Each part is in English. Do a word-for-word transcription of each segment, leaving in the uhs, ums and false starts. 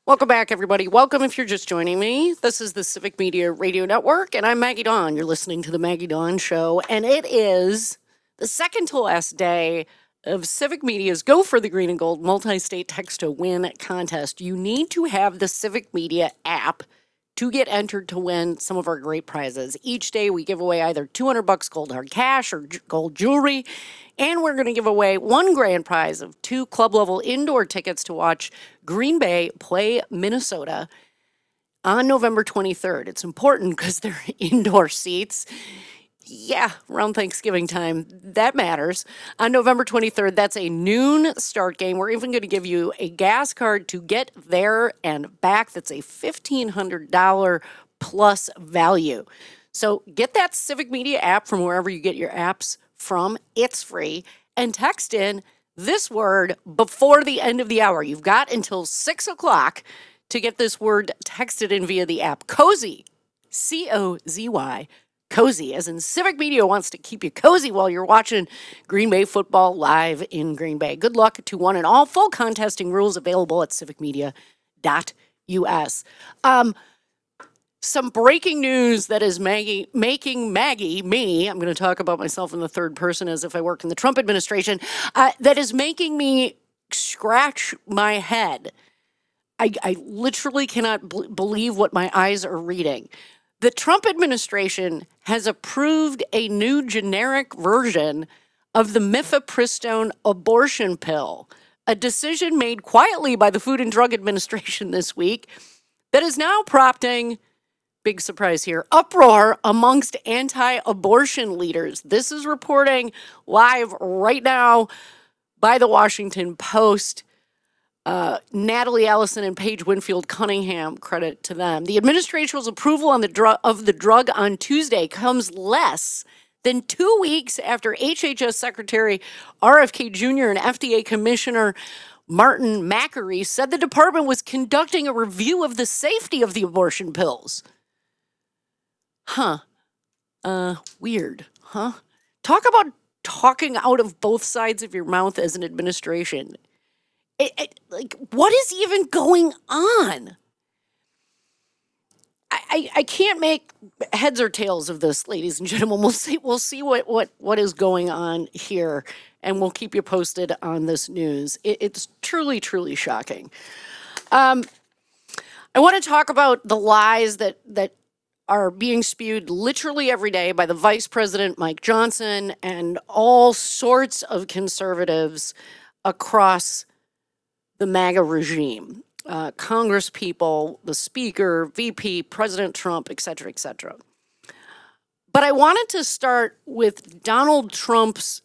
Welcome back, everybody. Welcome if you're just joining me. This is the Civic Media Radio Network, and I'm Maggie Dawn. You're listening to The Maggie Dawn Show, and it is the second to last day of Civic Media's Go for the Green and Gold multi-state text-to-win contest. You need to have the Civic Media app to get entered to win some of our great prizes. Each day we give away either two hundred bucks gold hard cash or j- gold jewelry, and we're going to give away one grand prize of two club-level indoor tickets to watch Green Bay play Minnesota on November twenty-third. It's important because they're indoor seats. Yeah, around Thanksgiving time, that matters. On November twenty-third, that's a noon start game. We're even going to give you a gas card to get there and back. That's a fifteen hundred dollars plus value. So get that Civic Media app from wherever you get your apps from. It's free. And text in this word before the end of the hour. You've got until six o'clock to get this word texted in via the app. Cozy, C O Z Y. Cozy, as in Civic Media wants to keep you cozy while you're watching Green Bay football live in Green Bay. Good luck to one and all. Full contesting rules available at civic media dot U S. Um, some breaking news that is Maggie, making Maggie, me, I'm going to talk about myself in the third person as if I work in the Trump administration, uh, that is making me scratch my head. I, I literally cannot b- believe what my eyes are reading. The Trump administration has approved a new generic version of the mifepristone abortion pill, a decision made quietly by the Food and Drug Administration this week that is now prompting, big surprise here, uproar amongst anti-abortion leaders. This is reporting live right now by the Washington Post. Uh, Natalie Allison and Paige Winfield Cunningham, credit to them. The administration's approval on the drug of the drug on Tuesday comes less than two weeks after H H S Secretary R F K Junior and F D A Commissioner Martin Makary said the department was conducting a review of the safety of the abortion pills. Huh. Uh, weird, huh? Talk about talking out of both sides of your mouth as an administration. It, it, like, what is even going on? I, I, I can't make heads or tails of this, ladies and gentlemen. We'll see. We'll see what, what, what is going on here, and we'll keep you posted on this news. It, it's truly, truly shocking. Um, I want to talk about the lies that that are being spewed literally every day by the Vice President Mike Johnson and all sorts of conservatives across the MAGA regime, uh, Congress people, the Speaker, V P, President Trump, et cetera, et cetera. But I wanted to start with Donald Trump's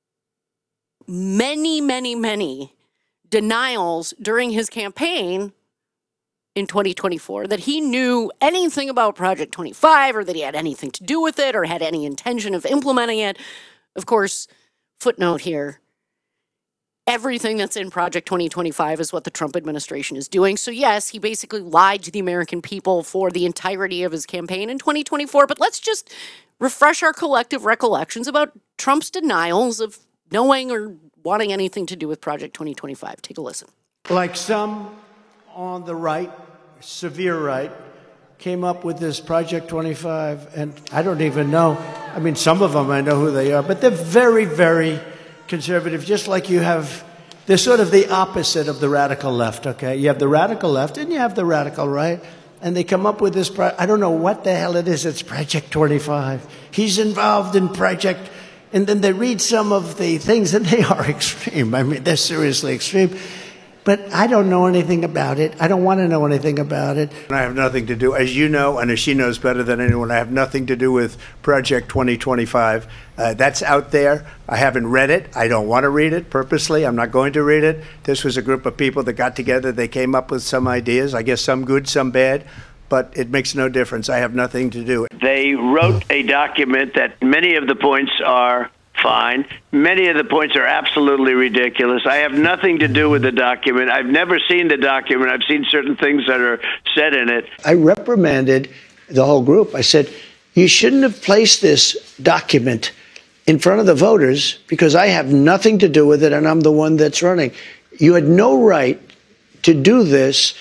many, many, many denials during his campaign in twenty twenty-four that he knew anything about Project twenty-five or that he had anything to do with it or had any intention of implementing it. Of course, footnote here. Everything that's in Project twenty twenty-five is what the Trump administration is doing. So yes, he basically lied to the American people for the entirety of his campaign in twenty twenty-four. But let's just refresh our collective recollections about Trump's denials of knowing or wanting anything to do with Project twenty twenty-five. Take a listen. Like some on the right, severe right, came up with this Project twenty-five, and I don't even know. I mean, some of them I know who they are, but they're very, very conservative, just like you have, they're sort of the opposite of the radical left, okay? You have the radical left and you have the radical right, and they come up with this, pro- I don't know what the hell it is, it's Project twenty-five. He's involved in Project, and then they read some of the things, and they are extreme. I mean, they're seriously extreme. But I don't know anything about it. I don't want to know anything about it. I have nothing to do, as you know, and as she knows better than anyone, I have nothing to do with Project twenty twenty-five. Uh, that's out there. I haven't read it. I don't want to read it purposely. I'm not going to read it. This was a group of people that got together. They came up with some ideas, I guess some good, some bad, but it makes no difference. I have nothing to do. They wrote a document that many of the points are fine. Many of the points are absolutely ridiculous. I have nothing to do with the document. I've never seen the document. I've seen certain things that are said in it. I reprimanded the whole group. I said, you shouldn't have placed this document in front of the voters because I have nothing to do with it and I'm the one that's running. You had no right to do this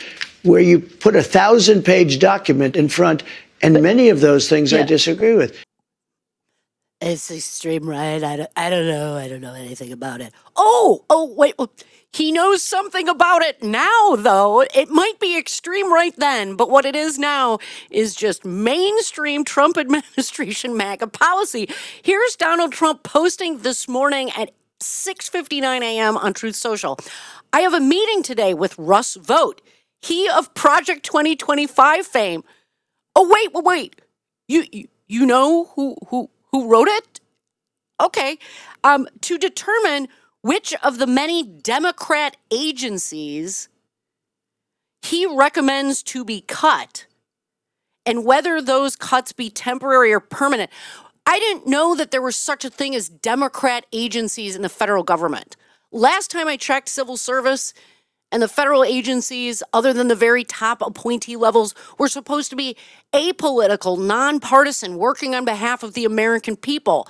where you put a thousand page document in front, and many of those things Yeah. I disagree with. It's extreme right. I don't, I don't know. I don't know anything about it. Oh, oh, wait. oh, He knows something about it now, though. It might be extreme right then, but what it is now is just mainstream Trump administration MAGA policy. Here's Donald Trump posting this morning at six fifty-nine a.m. on Truth Social. I have a meeting today with Russ Vought, he of Project twenty twenty-five fame. Oh, wait, wait, wait. You, you, you know who, who, who wrote it? Okay. Um, to determine which of the many Democrat agencies he recommends to be cut and whether those cuts be temporary or permanent. I didn't know that there was such a thing as Democrat agencies in the federal government. Last time I checked civil service and the federal agencies, other than the very top appointee levels, were supposed to be apolitical, nonpartisan, working on behalf of the American people.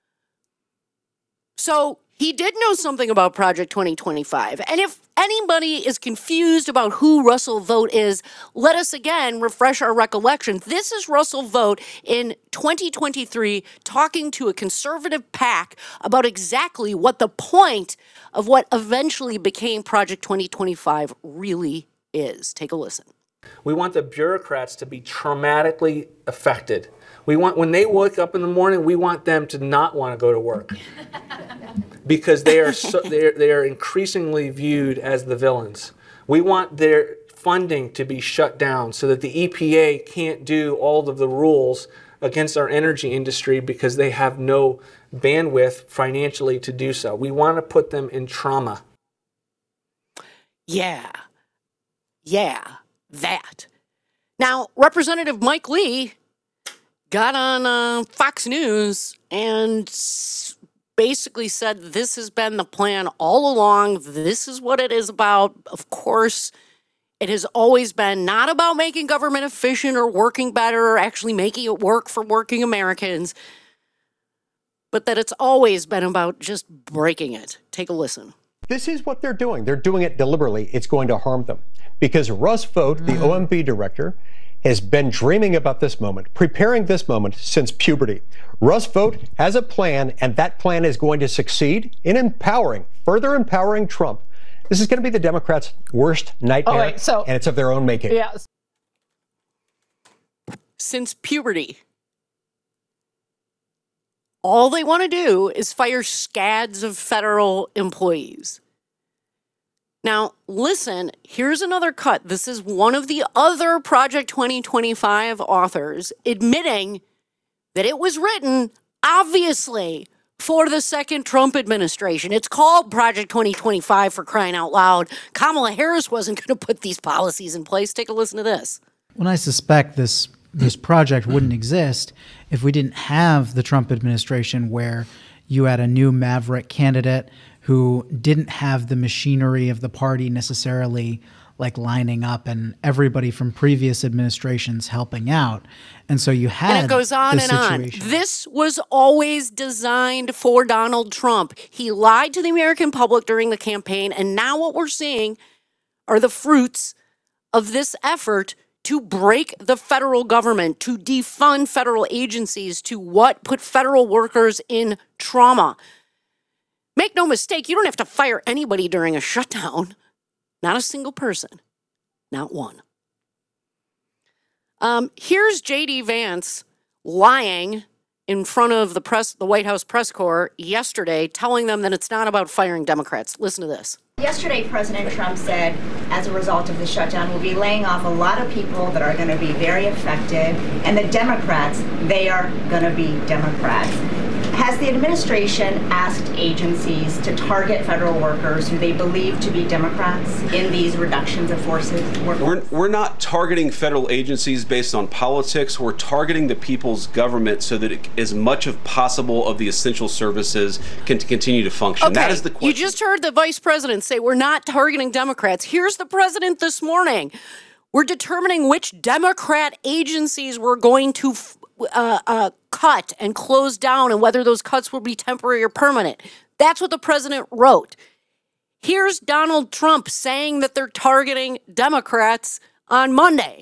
So he did know something about Project twenty twenty-five. And if anybody is confused about who Russell Vought is, let us again refresh our recollection. This is Russell Vought in twenty twenty-three talking to a conservative PAC about exactly what the point of what eventually became Project twenty twenty-five really is. Take a listen. We want the bureaucrats to be traumatically affected. We want, when they wake up in the morning, we want them to not want to go to work because they are so, they are, they are increasingly viewed as the villains. We want their funding to be shut down so that the E P A can't do all of the rules against our energy industry because they have no bandwidth financially to do so. We want to put them in trauma. Yeah. Yeah. That. Now, Representative Mike Lee got on uh, Fox News and s- basically said this has been the plan all along. This is what it is about. Of course, it has always been not about making government efficient or working better or actually making it work for working Americans, but that it's always been about just breaking it. Take a listen. This is what they're doing. They're doing it deliberately. It's going to harm them because Russ Vought, the O M B director, has been dreaming about this moment, preparing this moment since puberty. Russ Vought has a plan, and that plan is going to succeed in empowering, further empowering Trump. This is going to be the Democrats' worst nightmare, All right, so- and it's of their own making. Yes. Since puberty. All they want to do is fire scads of federal employees. Now, listen, here's another cut. This is one of the other Project twenty twenty-five authors admitting that it was written, obviously, for the second Trump administration. It's called Project twenty twenty-five, for crying out loud. Kamala Harris wasn't going to put these policies in place. Take a listen to this. Well, I suspect this this project wouldn't exist if we didn't have the Trump administration where you had a new maverick candidate who didn't have the machinery of the party necessarily like lining up and everybody from previous administrations helping out. And so you had And it goes on this and on. situation. This was always designed for Donald Trump. He lied to the American public during the campaign, and now what we're seeing are the fruits of this effort to break the federal government, to defund federal agencies, to what put federal workers in trauma. Make no mistake, you don't have to fire anybody during a shutdown. Not a single person. Not one. Um, here's J D Vance lying in front of the press, the White House press corps yesterday, telling them that it's not about firing Democrats. Listen to this. Yesterday, President Trump said, as a result of the shutdown, we'll be laying off a lot of people that are going to be very effective, and the Democrats, they are going to be Democrats. Has the administration asked agencies to target federal workers who they believe to be Democrats in these reductions of forces? We're, we're not targeting federal agencies based on politics. We're targeting the people's government so that it, as much as possible of the essential services can continue to function. Okay, that is the question. You just heard the vice president say we're not targeting Democrats. Here's the president this morning. We're determining which Democrat agencies we're going to uh, uh, cut and close down and whether those cuts will be temporary or permanent. That's what the president wrote. Here's Donald Trump saying that they're targeting Democrats on Monday.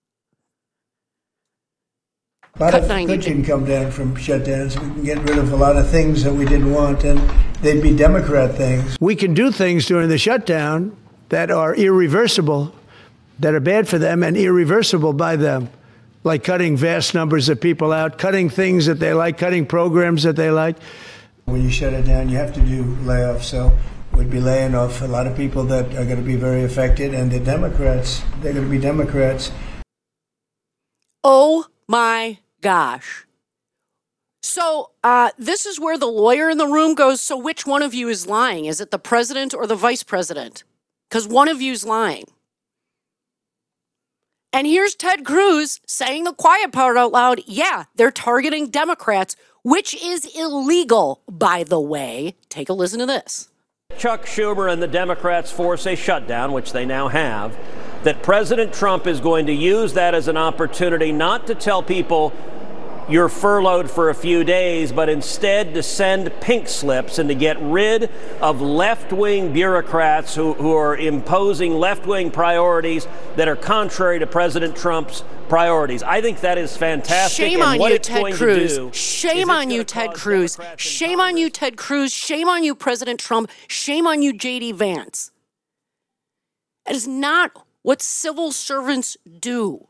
A lot Cut of ninety. good can come down from shutdowns. We can get rid of a lot of things that we didn't want, and they'd be Democrat things. We can do things during the shutdown that are irreversible, that are bad for them and irreversible by them, like cutting vast numbers of people out, cutting things that they like, cutting programs that they like. When you shut it down, you have to do layoffs. So we'd be laying off a lot of people that are going to be very affected, and the Democrats, they're going to be Democrats. Oh my gosh. So uh, this is where the lawyer in the room goes, so which one of you is lying? Is it the president or the vice president? Because one of you's lying. And here's Ted Cruz saying the quiet part out loud. Yeah, they're targeting Democrats, which is illegal, by the way. Take a listen to this. Chuck Schumer and the Democrats force a shutdown, which they now have, that President Trump is going to use that as an opportunity not to tell people you're furloughed for a few days, but instead to send pink slips and to get rid of left-wing bureaucrats who, who are imposing left-wing priorities that are contrary to President Trump's priorities. I think that is fantastic. Shame and on what you, it's Ted going to Cruz. do Shame is it's on you, gonna Ted cause Cruz. Democrats in Shame on you, Congress- Ted Cruz. Shame on you, President Trump. Shame on you, J D Vance. It is not what civil servants do.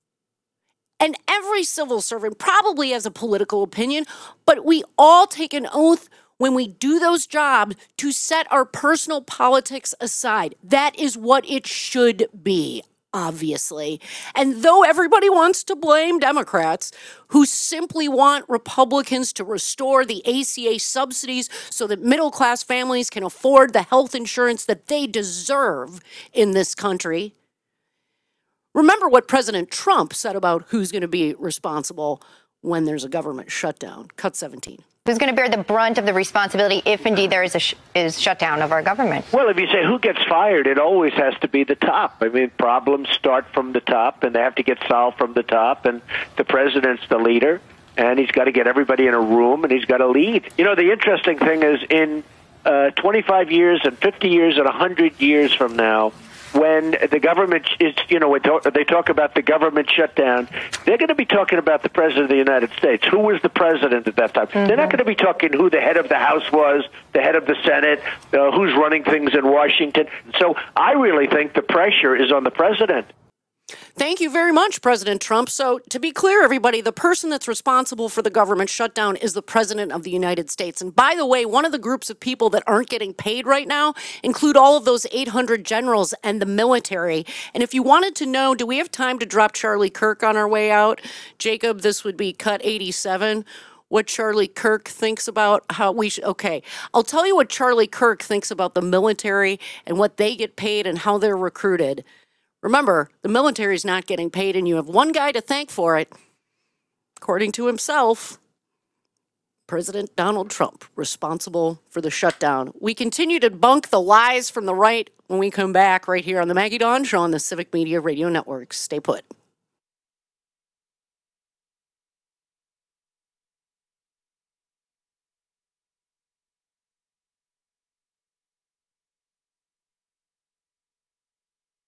And every civil servant probably has a political opinion, but we all take an oath when we do those jobs to set our personal politics aside. That is what it should be, obviously. And though everybody wants to blame Democrats who simply want Republicans to restore the A C A subsidies so that middle-class families can afford the health insurance that they deserve in this country, remember what President Trump said about who's going to be responsible when there's a government shutdown. Cut seventeen. Who's going to bear the brunt of the responsibility if indeed there is a sh- is shutdown of our government? Well, if you say who gets fired, it always has to be the top. I mean, problems start from the top, and they have to get solved from the top, and the president's the leader, and he's got to get everybody in a room, and he's got to lead. You know, the interesting thing is in uh, twenty-five years and fifty years and one hundred years from now, when the government is, you know, when they talk about the government shutdown, they're going to be talking about the president of the United States. Who was the president at that time? Mm-hmm. They're not going to be talking who the head of the House was, the head of the Senate, uh, who's running things in Washington. So I really think the pressure is on the president. Thank you very much, President Trump. So to be clear, everybody, the person that's responsible for the government shutdown is the President of the United States. And by the way, one of the groups of people that aren't getting paid right now include all of those eight hundred generals and the military. And if you wanted to know, do we have time to drop Charlie Kirk on our way out? Jacob, this would be cut eighty-seven. What Charlie Kirk thinks about how we should, okay, I'll tell you what Charlie Kirk thinks about the military and what they get paid and how they're recruited. Remember, the military is not getting paid, and you have one guy to thank for it. According to himself, President Donald Trump, responsible for the shutdown. We continue to debunk the lies from the right when we come back right here on the Maggie Dawn Show on the Civic Media Radio Network. Stay put.